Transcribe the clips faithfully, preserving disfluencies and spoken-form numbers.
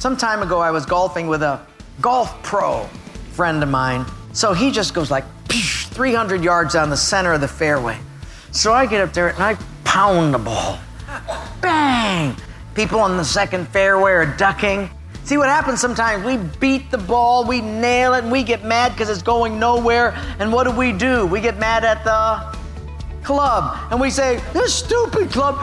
Some time ago, I was golfing with a golf pro friend of mine. So he just goes like three hundred yards down the center of the fairway. So I get up there and I pound the ball. Bang! People on the second fairway are ducking. See what happens sometimes? We beat the ball, we nail it, and we get mad because it's going nowhere. And what do we do? We get mad at the club. And we say, this stupid club.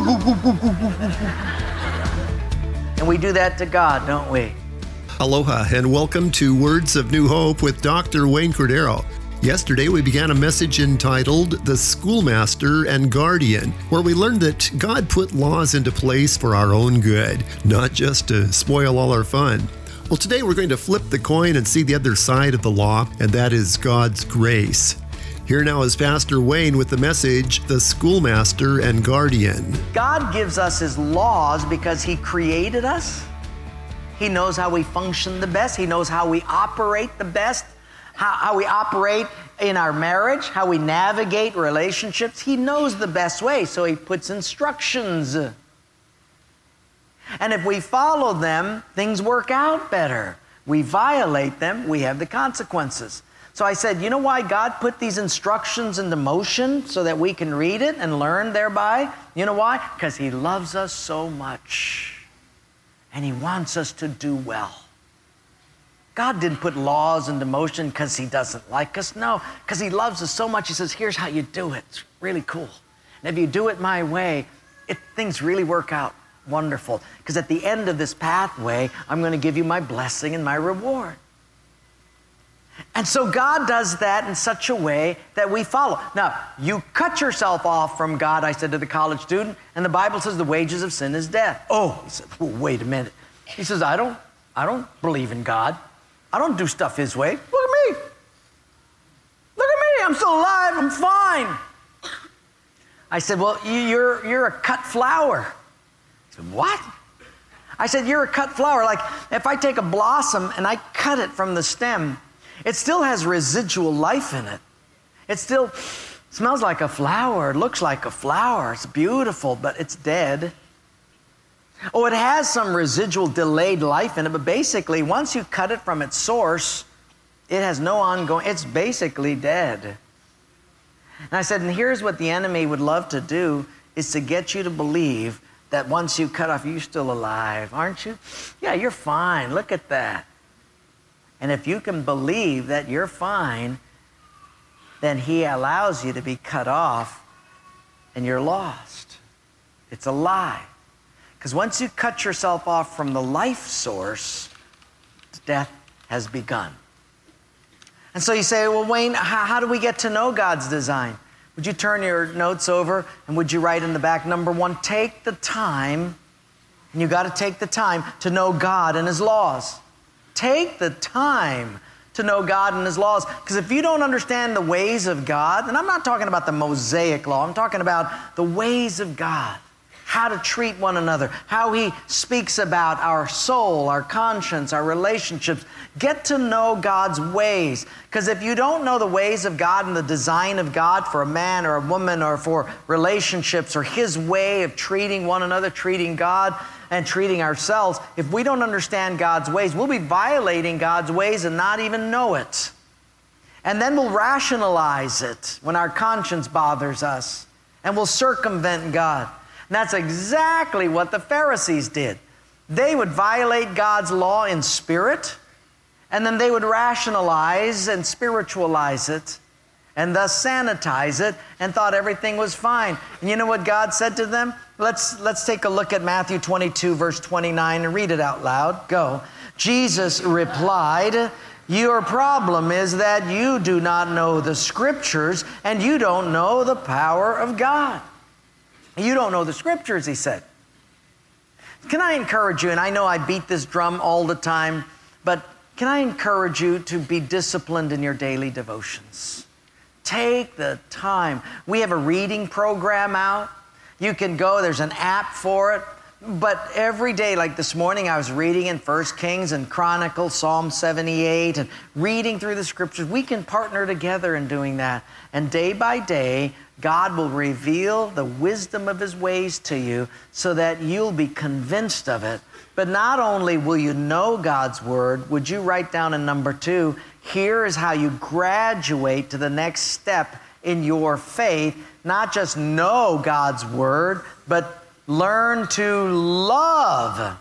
And we do that to God, don't we? Aloha and welcome to Words of New Hope with Doctor Wayne Cordeiro. Yesterday we began a message entitled The Schoolmaster and Guardian, where we learned that God put laws into place for our own good, not just to spoil all our fun. Well, today we're going to flip the coin and see the other side of the law, and that is God's grace. Here now is Pastor Wayne with the message, The Schoolmaster and Guardian. God gives us His laws because He created us. He knows how we function the best. He knows how we operate the best, how, how we operate in our marriage, how we navigate relationships. He knows the best way, so He puts instructions. And if we follow them, things work out better. We violate them, we have the consequences. So I said, you know why God put these instructions into motion so that we can read it and learn thereby? You know why? Because He loves us so much. And He wants us to do well. God didn't put laws into motion because He doesn't like us. No, because He loves us so much. He says, here's how you do it. It's really cool. And if you do it my way, it, things really work out wonderful. Because at the end of this pathway, I'm going to give you my blessing and my reward. And so God does that in such a way that we follow. Now, you cut yourself off from God, I said to the college student, and the Bible says the wages of sin is death. Oh, he said, oh, wait a minute. He says, I don't, I don't believe in God. I don't do stuff His way. Look at me. Look at me. I'm still alive. I'm fine. I said, well, you're, you're a cut flower. He said, what? I said, you're a cut flower. Like if I take a blossom and I cut it from the stem, it still has residual life in it. It still smells like a flower. It looks like a flower. It's beautiful, but it's dead. Oh, it has some residual delayed life in it, but basically, once you cut it from its source, it has no ongoing, it's basically dead. And I said, and here's what the enemy would love to do, is to get you to believe that once you cut off, you're still alive, aren't you? Yeah, you're fine. Look at that. And if you can believe that you're fine, then He allows you to be cut off and you're lost. It's a lie. Because once you cut yourself off from the life source, death has begun. And so you say, well, Wayne, how, how do we get to know God's design? Would you turn your notes over and would you write in the back, number one, take the time, and you got to take the time to know God and His laws. Take the time to know God and His laws. Because if you don't understand the ways of God, and I'm not talking about the Mosaic law, I'm talking about the ways of God, how to treat one another, how He speaks about our soul, our conscience, our relationships. Get to know God's ways. Because if you don't know the ways of God and the design of God for a man or a woman or for relationships or His way of treating one another, treating God, and treating ourselves, if we don't understand God's ways, we'll be violating God's ways and not even know it. And then we'll rationalize it when our conscience bothers us, and we'll circumvent God. And that's exactly what the Pharisees did. They would violate God's law in spirit, and then they would rationalize and spiritualize it, and thus sanitize it, and thought everything was fine. And you know what God said to them? Let's, let's take a look at Matthew twenty-two, verse twenty-nine, and read it out loud. Go. Jesus replied, your problem is that you do not know the Scriptures, and you don't know the power of God. You don't know the Scriptures, He said. Can I encourage you, and I know I beat this drum all the time, but can I encourage you to be disciplined in your daily devotions? Take the time. We have a reading program out. You can go, there's an app for it. But every day, like this morning, I was reading in First Kings and Chronicles, Psalm seventy-eight, and reading through the Scriptures. We can partner together in doing that. And day by day, God will reveal the wisdom of his ways to you so that you'll be convinced of it. But not only will you know God's word, would you write down in number two, here is how you graduate to the next step in your faith. Not just know God's word, but learn to love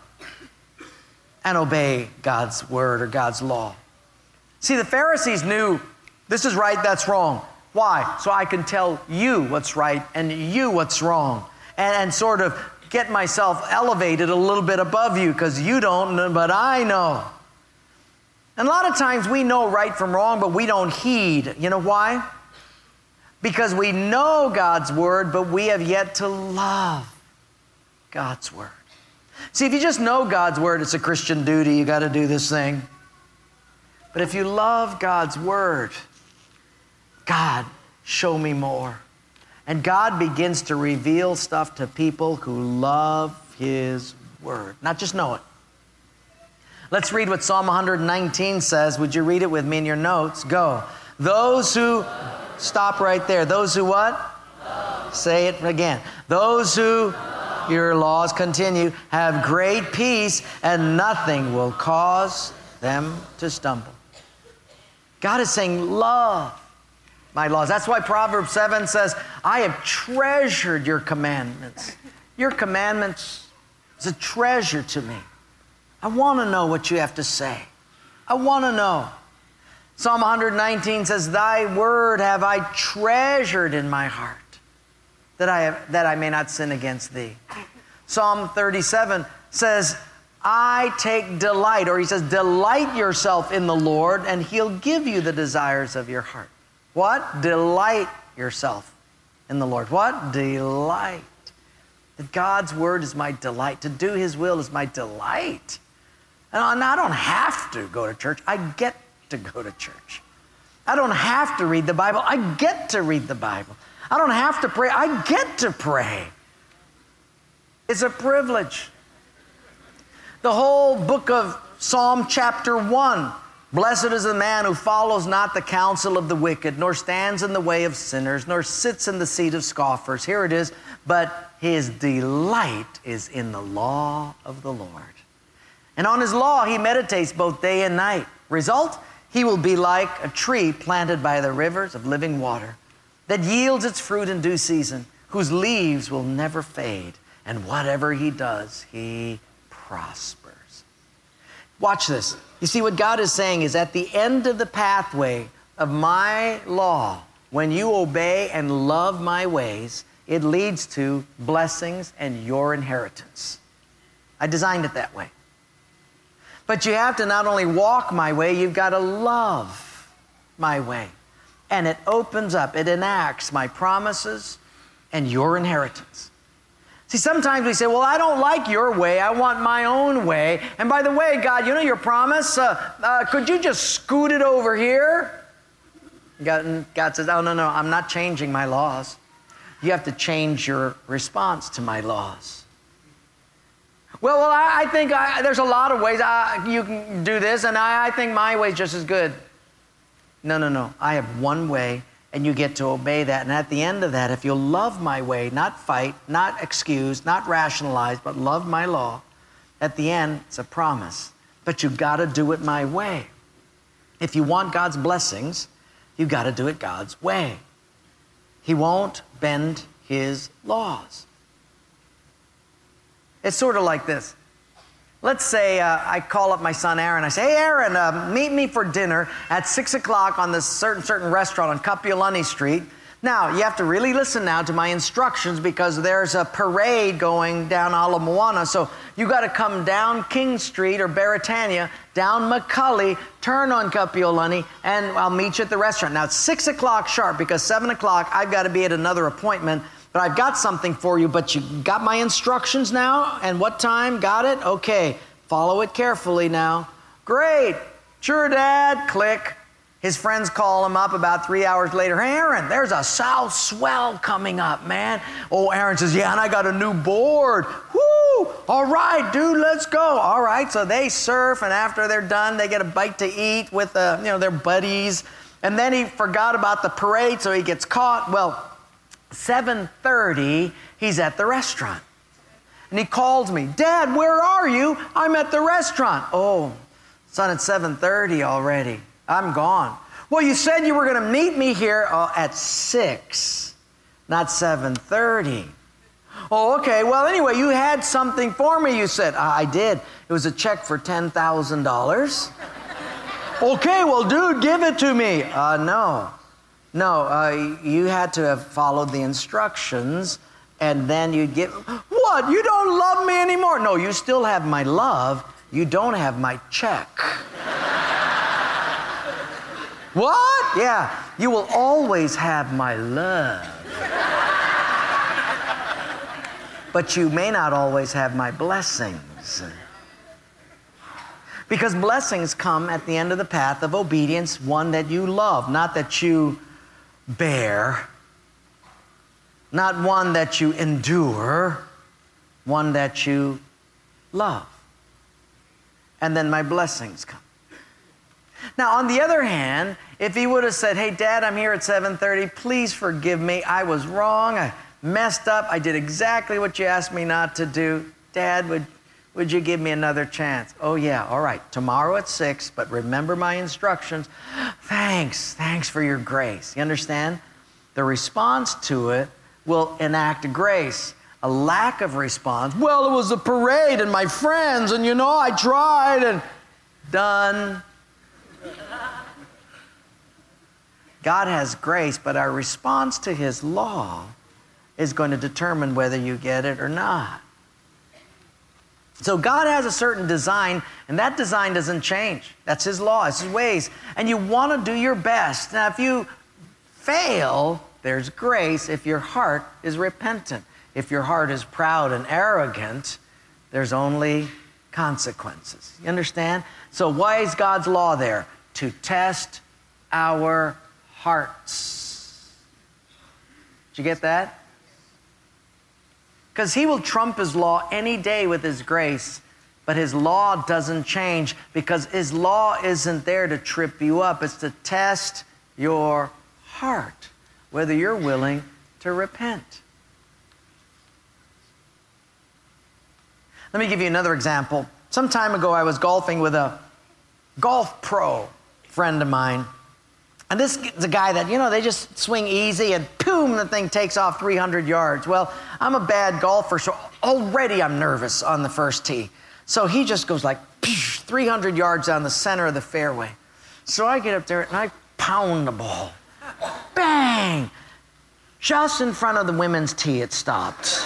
and obey God's word or God's law. See, the Pharisees knew this is right, that's wrong. Why? So I can tell you what's right and you what's wrong. And, and sort of get myself elevated a little bit above you because you don't know, but I know. And a lot of times we know right from wrong, but we don't heed. You know why? Because we know God's word, but we have yet to love God's word. See, if you just know God's word, it's a Christian duty. You got to do this thing. But if you love God's word, God, show me more. And God begins to reveal stuff to people who love his word, not just know it. Let's read what Psalm one nineteen says. Would you read it with me in your notes? Go. Those who, stop right there. Those who what? Say it again. Those who, your laws continue, have great peace, and nothing will cause them to stumble. God is saying, love my laws. That's why Proverbs seven says, I have treasured your commandments. Your commandments is a treasure to me. I want to know what you have to say. I want to know. Psalm one nineteen says, thy word have I treasured in my heart, that I have, that I may not sin against thee. Psalm thirty-seven says, I take delight, or he says, delight yourself in the Lord, and he'll give you the desires of your heart. What? Delight yourself in the Lord. What? Delight. That God's word is my delight. To do his will is my delight. And I don't have to go to church. I get to go to church. I don't have to read the Bible. I get to read the Bible. I don't have to pray. I get to pray. It's a privilege. The whole book of Psalm chapter one. Blessed is the man who follows not the counsel of the wicked, nor stands in the way of sinners, nor sits in the seat of scoffers. Here it is. But his delight is in the law of the Lord. And on his law he meditates both day and night. Result, he will be like a tree planted by the rivers of living water that yields its fruit in due season, whose leaves will never fade. And whatever he does, he prospers. Watch this. You see, what God is saying is at the end of the pathway of my law, when you obey and love my ways, it leads to blessings and your inheritance. I designed it that way. But you have to not only walk my way, you've got to love my way. And it opens up, it enacts my promises and your inheritance. See, sometimes we say, well, I don't like your way. I want my own way. And by the way, God, you know your promise? Uh, uh, could you just scoot it over here? God, God says, oh, no, no, I'm not changing my laws. You have to change your response to my laws. Well, well, I, I think I, there's a lot of ways I, you can do this, and I, I think my way is just as good. No, no, no. I have one way, and you get to obey that. And at the end of that, if you'll love my way, not fight, not excuse, not rationalize, but love my law, at the end, it's a promise. But you've got to do it my way. If you want God's blessings, you've got to do it God's way. He won't bend his laws. It's sort of like this. Let's say uh, I call up my son Aaron. I say, hey, Aaron, uh, meet me for dinner at six o'clock on this certain certain restaurant on Kapiolani Street. Now, you have to really listen now to my instructions because there's a parade going down Ala Moana. So you got to come down King Street or Beretania, down McCully, turn on Kapiolani, and I'll meet you at the restaurant. Now, it's six o'clock sharp because seven o'clock I've got to be at another appointment. But I've got something for you, but you got my instructions now? And what time? Got it? Okay. Follow it carefully now. Great. Sure, Dad. Click. His friends call him up about three hours later. Hey, Aaron, there's a south swell coming up, man. Oh, Aaron says, yeah, and I got a new board. Woo! All right, dude, let's go. All right, so they surf, and after they're done, they get a bite to eat with uh, you know, their buddies. And then he forgot about the parade, so he gets caught. Well, seven thirty, he's at the restaurant. And he calls me, Dad, where are you? I'm at the restaurant. Oh, son, it's seven thirty already. I'm gone. Well, you said you were going to meet me here uh, at six, not seven thirty. Oh, okay. Well, anyway, you had something for me, you said. I did. It was a check for ten thousand dollars. Okay, well, dude, give it to me. Uh, no. No, uh, you had to have followed the instructions, and then you'd get... What? You don't love me anymore? No, you still have my love. You don't have my check. What? Yeah, you will always have my love. But you may not always have my blessings. Because blessings come at the end of the path of obedience, one that you love, not that you bear, not one that you endure, one that you love. And then my blessings come. Now, on the other hand, if he would have said, hey, Dad, I'm here at seven thirty. Please forgive me. I was wrong. I messed up. I did exactly what you asked me not to do. Dad, would, would you give me another chance? Oh, yeah. All right. Tomorrow at six, but remember my instructions. Thanks. Thanks for your grace. You understand? The response to it will enact grace. A lack of response, well, it was a parade and my friends, and you know, I tried and done. God has grace, but our response to His law is going to determine whether you get it or not. So God has a certain design, and that design doesn't change. That's His law, it's His ways. And you want to do your best. Now, if you fail, there's grace if your heart is repentant. If your heart is proud and arrogant, there's only consequences. You understand? So why is God's law there? To test our hearts. Did you get that? Because He will trump His law any day with His grace, but His law doesn't change because His law isn't there to trip you up. It's to test your heart, whether you're willing to repent. Let me give you another example. Some time ago, I was golfing with a golf pro friend of mine. And this is a guy that, you know, they just swing easy and boom, the thing takes off three hundred yards. Well, I'm a bad golfer, so already I'm nervous on the first tee. So he just goes like three hundred yards down the center of the fairway. So I get up there and I pound the ball. Bang! Just in front of the women's tee, it stopped.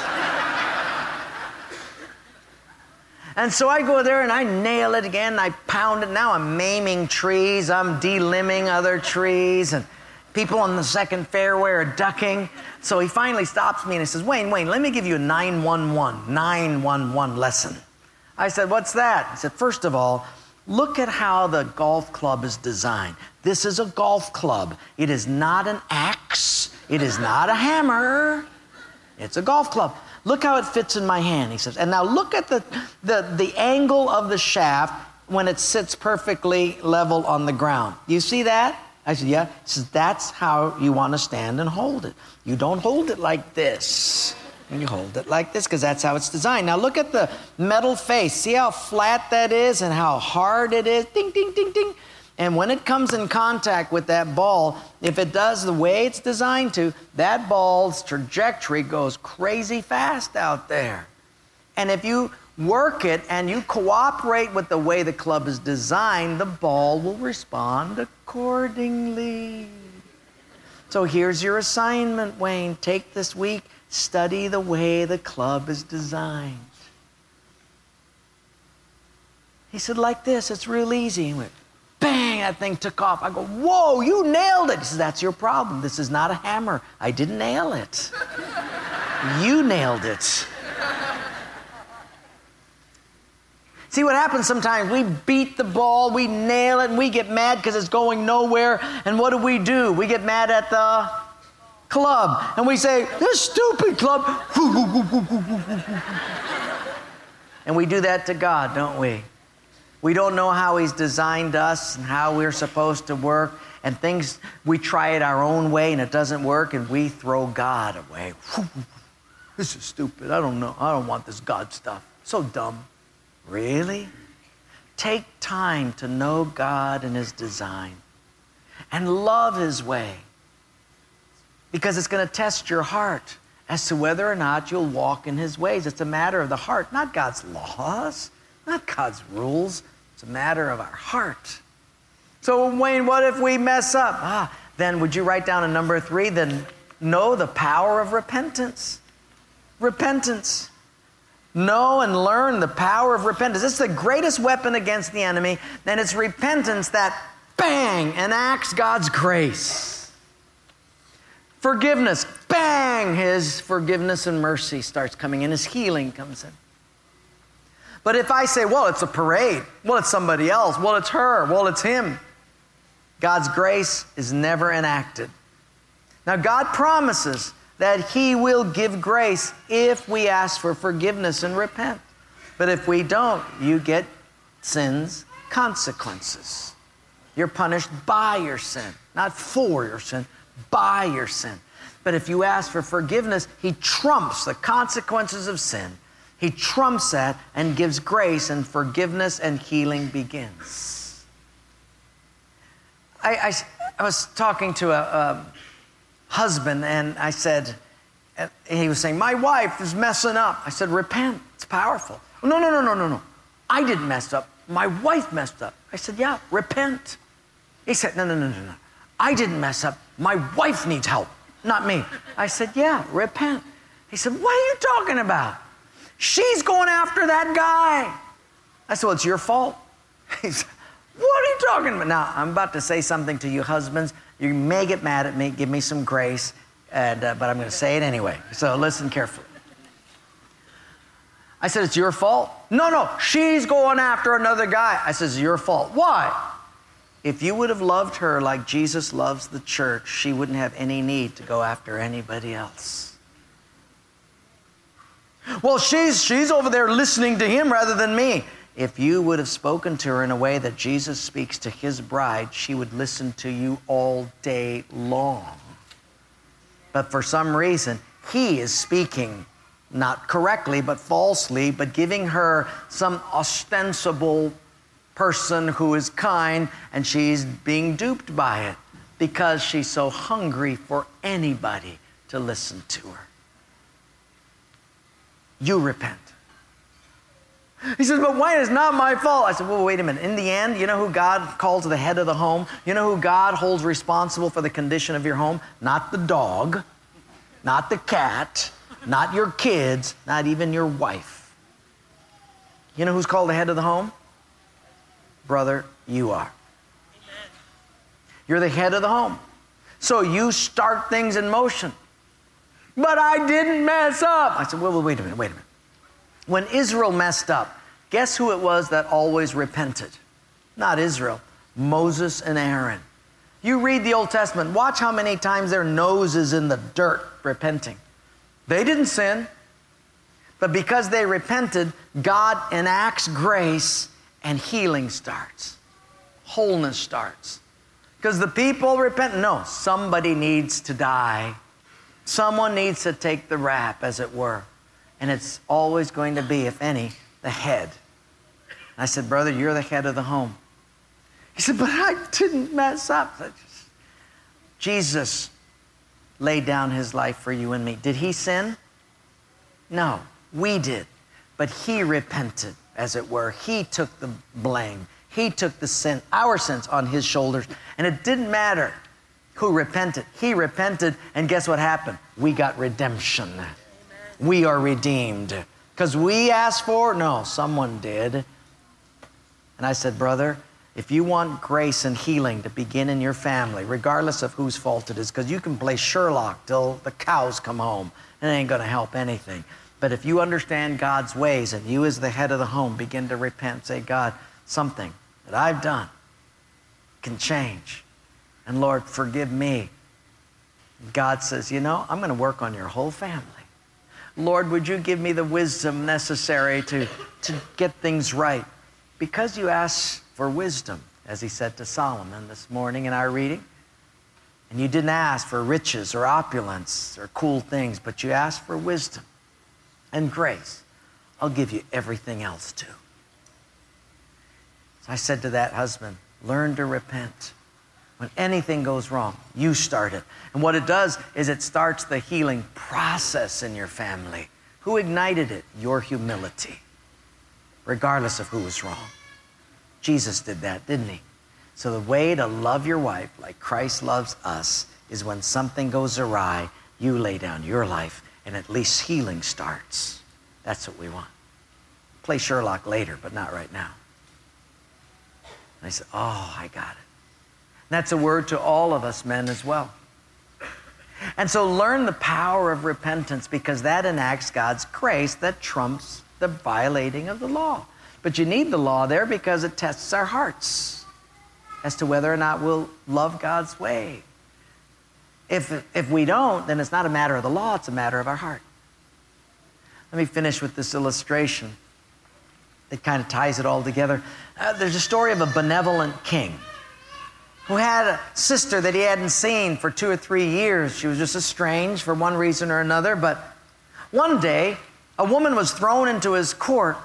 And so I go there and I nail it again, I pound it. Now I'm maiming trees, I'm delimbing other trees, and people on the second fairway are ducking. So he finally stops me and he says, Wayne, Wayne, let me give you a nine one one, nine one one lesson. I said, what's that? He said, first of all, look at how the golf club is designed. This is a golf club. It is not an axe. It is not a hammer. It's a golf club. Look how it fits in my hand, he says. And now look at the, the, the angle of the shaft when it sits perfectly level on the ground. You see that? I said, yeah. He says, that's how you want to stand and hold it. You don't hold it like this. You hold it like this because that's how it's designed. Now look at the metal face. See how flat that is and how hard it is? Ding, ding, ding, ding. And when it comes in contact with that ball, if it does the way it's designed to, that ball's trajectory goes crazy fast out there. And if you work it and you cooperate with the way the club is designed, the ball will respond accordingly. So here's your assignment, Wayne. Take this week, study the way the club is designed. He said, like this, it's real easy. He went, bang, that thing took off. I go, whoa, you nailed it. He says, that's your problem. This is not a hammer. I didn't nail it. You nailed it. See what happens sometimes? We beat the ball, we nail it, and we get mad because it's going nowhere. And what do we do? We get mad at the club. And we say, this stupid club. And we do that to God, don't we? We don't know how He's designed us and how we're supposed to work, and things, we try it our own way and it doesn't work, and we throw God away. This is stupid. I don't know. I don't want this God stuff. So dumb. Really? Take time to know God and His design and love His way, because it's going to test your heart as to whether or not you'll walk in His ways. It's a matter of the heart, not God's laws, not God's rules. It's a matter of our heart. So, Wayne, what if we mess up? Ah, then would you write down a number three? Then know the power of repentance. Repentance. Know and learn the power of repentance. This is the greatest weapon against the enemy, and it's repentance that, bang, enacts God's grace. Forgiveness, bang, His forgiveness and mercy starts coming in. His healing comes in. But if I say, well, it's a parade, well, it's somebody else, well, it's her, well, it's him, God's grace is never enacted. Now, God promises that He will give grace if we ask for forgiveness and repent. But if we don't, you get sin's consequences. You're punished by your sin, not for your sin, by your sin. But if you ask for forgiveness, He trumps the consequences of sin. He trumps that and gives grace, and forgiveness and healing begins. I, I, I was talking to a, a husband, and I said, and he was saying, my wife is messing up. I said, repent. It's powerful. No, no, no, no, no, no. I didn't mess up. My wife messed up. I said, yeah, repent. He said, no, no, no, no, no. I didn't mess up. My wife needs help, not me. I said, yeah, repent. He said, what are you talking about? She's going after that guy. I said, well, it's your fault. He said, what are you talking about? Now, I'm about to say something to you husbands. You may get mad at me. Give me some grace. And, uh, but I'm going to say it anyway. So listen carefully. I said, it's your fault? No, no, she's going after another guy. I said, it's your fault. Why? If you would have loved her like Jesus loves the church, she wouldn't have any need to go after anybody else. Well, she's, she's over there listening to him rather than me. If you would have spoken to her in a way that Jesus speaks to His bride, she would listen to you all day long. But for some reason, he is speaking not correctly, but falsely, but giving her some ostensible person who is kind, and she's being duped by it because she's so hungry for anybody to listen to her. You repent. He says, but Wayne, it's not my fault. I said, well, wait a minute. In the end, you know who God calls the head of the home? You know who God holds responsible for the condition of your home? Not the dog, not the cat, not your kids, not even your wife. You know who's called the head of the home? Brother, you are. Amen. You're the head of the home. So you start things in motion. But I didn't mess up. I said, well, wait a minute, wait a minute. When Israel messed up, guess who it was that always repented? Not Israel, Moses and Aaron. You read the Old Testament, watch how many times their nose is in the dirt repenting. They didn't sin, but because they repented, God enacts grace and healing starts. Wholeness starts. Because the people repent. No, somebody needs to die. Someone needs to take the rap, as it were. And it's always going to be, if any, the head. And I said, brother, you're the head of the home. He said, but I didn't mess up. Jesus laid down His life for you and me. Did He sin? No, we did. But He repented, as it were. He took the blame. He took the sin, our sins, on His shoulders. And it didn't matter who repented. He repented, and guess what happened? We got redemption. Amen. We are redeemed. Because we asked for it? No, someone did. And I said, brother, if you want grace and healing to begin in your family, regardless of whose fault it is, because you can play Sherlock till the cows come home, and it ain't going to help anything. But if you understand God's ways, and you as the head of the home begin to repent, say, God, something that I've done can change. And Lord, forgive me. God says, you know, I'm going to work on your whole family. Lord, would you give me the wisdom necessary to, to get things right? because you asked for wisdom, as he said to Solomon this morning in our reading, and you didn't ask for riches or opulence or cool things, but you asked for wisdom and grace, I'll give you everything else too. So I said to that husband, learn to repent. When anything goes wrong, you start it. And what it does is it starts the healing process in your family. Who ignited it? Your humility, regardless of who was wrong. Jesus did that, didn't he? So the way to love your wife like Christ loves us is when something goes awry, you lay down your life and at least healing starts. That's what we want. Play Sherlock later, but not right now. And I said, oh, I got it. And that's a word to all of us men as well. And so learn the power of repentance, because that enacts God's grace that trumps the violating of the law. But you need the law there because it tests our hearts as to whether or not we'll love God's way. If, if we don't, then it's not a matter of the law, it's a matter of our heart. Let me finish with this illustration that kind of ties it all together. Uh, there's a story of a benevolent king who had a sister that he hadn't seen for two or three years. She was just estranged for one reason or another, but one day, a woman was thrown into his court,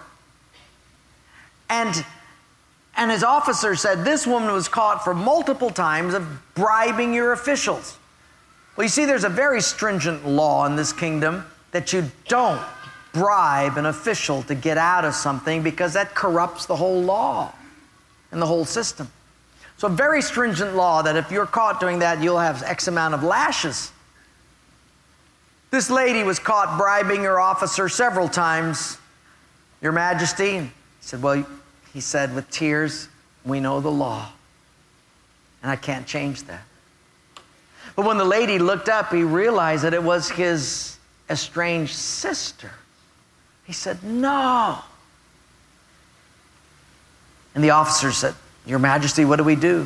and And his officer said, this woman was caught for multiple times of bribing your officials. Well, you see, there's a very stringent law in this kingdom that you don't bribe an official to get out of something, because that corrupts the whole law and the whole system. So a very stringent law that if you're caught doing that, you'll have X amount of lashes. This lady was caught bribing her officer several times. Your Majesty, he said, well, he said with tears, we know the law, and I can't change that. But when the lady looked up, he realized that it was his estranged sister. He said, no. And the officer said, Your Majesty, what do we do?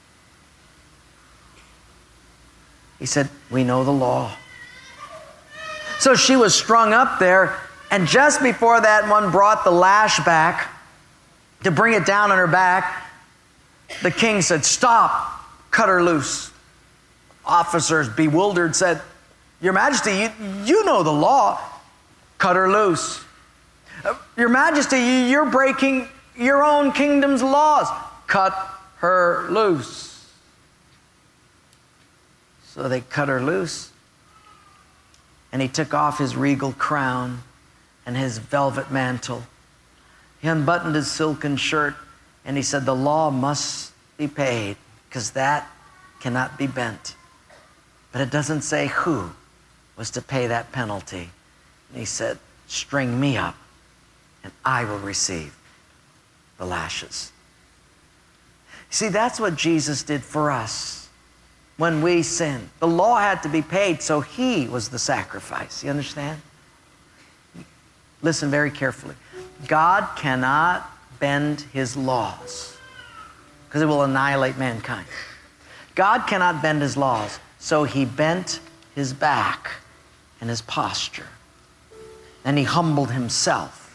He said, we know the law. So she was strung up there, and just before that one brought the lash back, to bring it down on her back, the king said, stop, cut her loose. Officers, bewildered, said, Your Majesty, you, you know the law. Cut her loose. Uh, Your Majesty, you're breaking your own kingdom's laws. Cut her loose. So they cut her loose, and he took off his regal crown and his velvet mantle. He unbuttoned his silken shirt, and he said, the law must be paid, because that cannot be bent. But it doesn't say who was to pay that penalty. And he said, string me up, and I will receive the lashes. See, that's what Jesus did for us when we sinned. The law had to be paid, so he was the sacrifice. You understand? Listen very carefully. God cannot bend his laws, because it will annihilate mankind. God cannot bend his laws, so he bent his back and his posture. And he humbled himself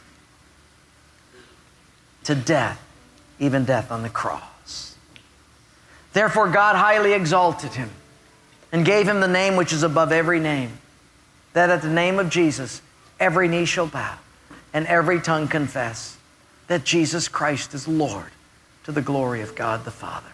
to death, even death on the cross. Therefore God highly exalted him and gave him the name which is above every name, that at the name of Jesus every knee shall bow and every tongue confess that Jesus Christ is Lord, to the glory of God the Father.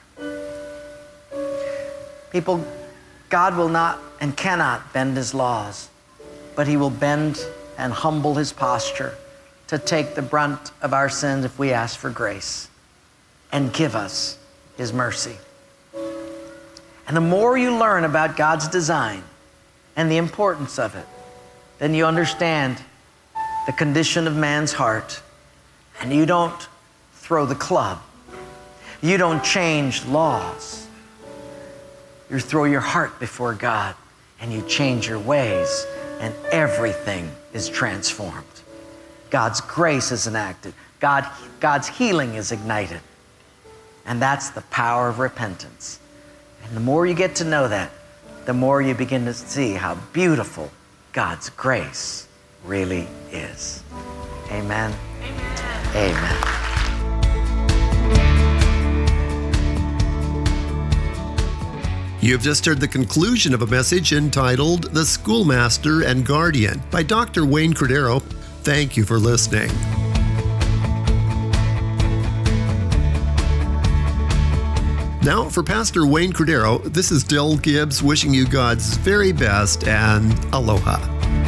People, God will not and cannot bend his laws, but he will bend and humble his posture to take the brunt of our sins if we ask for grace, and give us his mercy. And the more you learn about God's design and the importance of it, then you understand the condition of man's heart, and you don't throw the club. You don't change laws. You throw your heart before God, and you change your ways, and everything is transformed. God's grace is enacted. God, God's healing is ignited. And that's the power of repentance. And the more you get to know that, the more you begin to see how beautiful God's grace really is. Amen. Amen. Amen. You've just heard the conclusion of a message entitled The Schoolmaster and Guardian by Doctor Wayne Cordeiro. Thank you for listening. Now, for Pastor Wayne Cordeiro, this is Del Gibbs wishing you God's very best and aloha.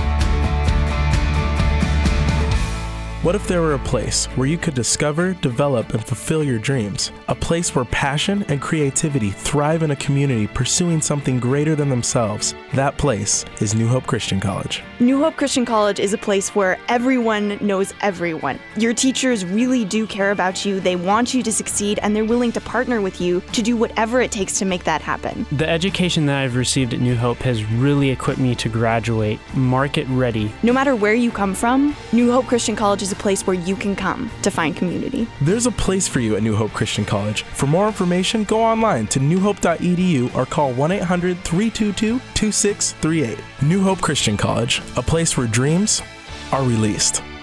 What if there were a place where you could discover, develop, and fulfill your dreams? A place where passion and creativity thrive in a community pursuing something greater than themselves. That place is New Hope Christian College. New Hope Christian College is a place where everyone knows everyone. Your teachers really do care about you, they want you to succeed, and they're willing to partner with you to do whatever it takes to make that happen. The education that I've received at New Hope has really equipped me to graduate market ready. No matter where you come from, New Hope Christian College is a place where you can come to find community. There's a place for you at New Hope Christian College. For more information, go online to new hope dot e d u or call one eight hundred, three two two, two six three eight. New Hope Christian College, a place where dreams are released.